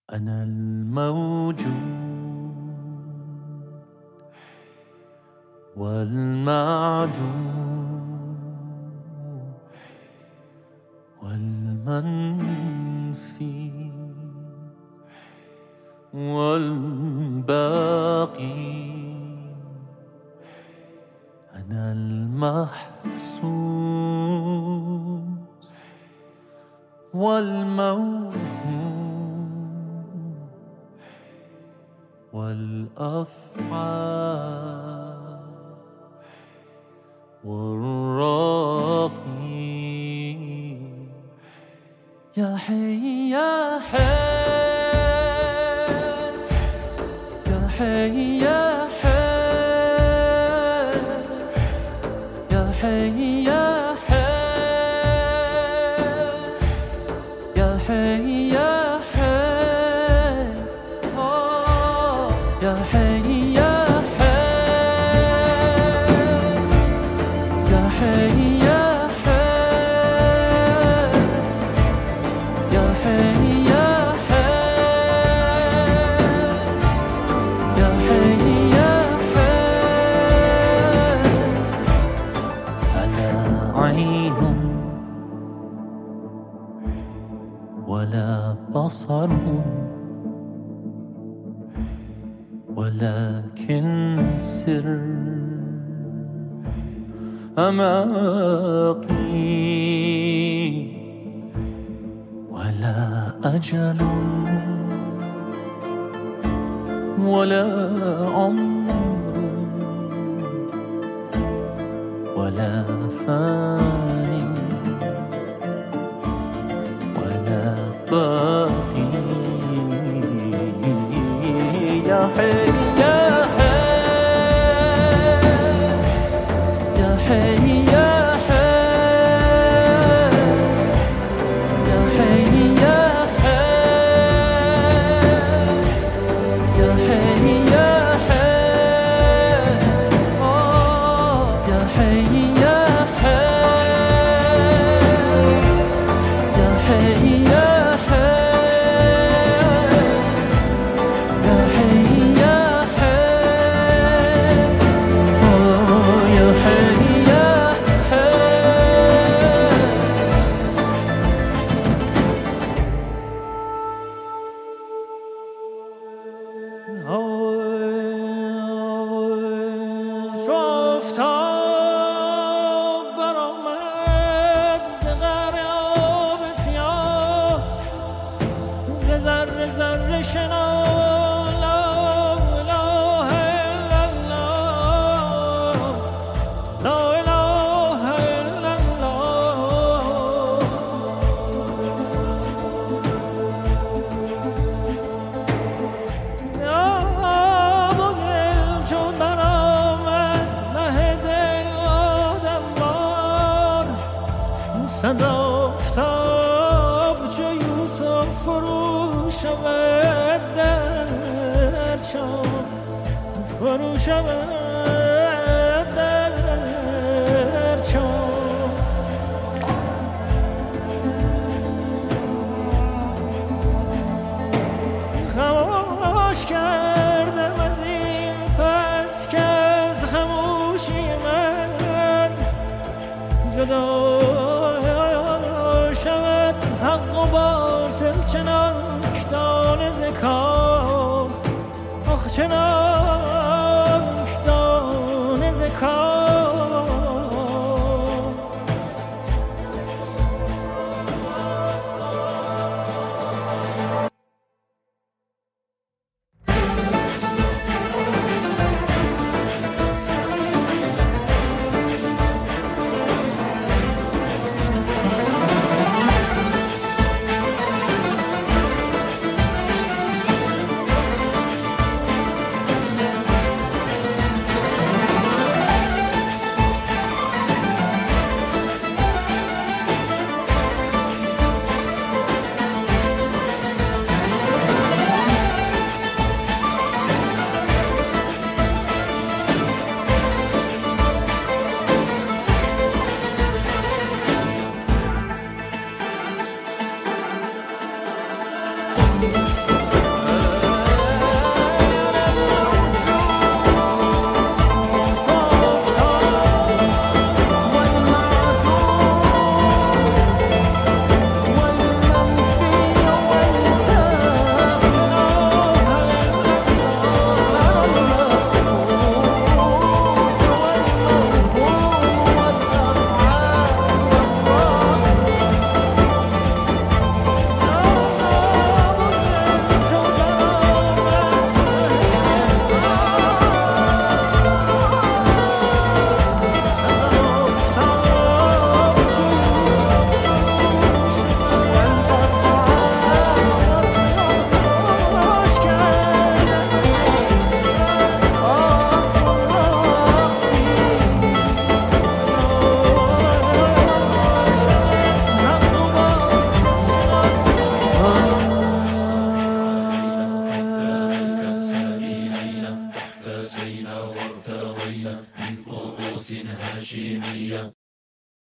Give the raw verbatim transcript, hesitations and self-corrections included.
أنا الموجود والمعدوم والمنفي والباقي. أنا المحسوس والموهوم والأفعال والراقي. يا حي يا حي يا حي يا حي يا حي يا حي يا حي يا حي آه يا حي يا حي يا حي يا حي يا حي يا حي يا حي يا حي. فلا عين ولا بصر ولكن سر أماقي، ولا أجل ولا عمر ولا فاني ولا باقي. يا حي يا حي يا حي يا حي يا حي يا حي يا حي يا حي آه يا حي يا حي يا حي يا صد آفتاب چو یوسف فرو شود در چاه، فرو شود در چاه. خاموش کردم از این پس که از خاموشی من جدا حق و باطل چنانک دانه ز کار، آخ چنانک دانه ز کار. We'll be right back. واسينا وارتوينا من طقوس هاشمية.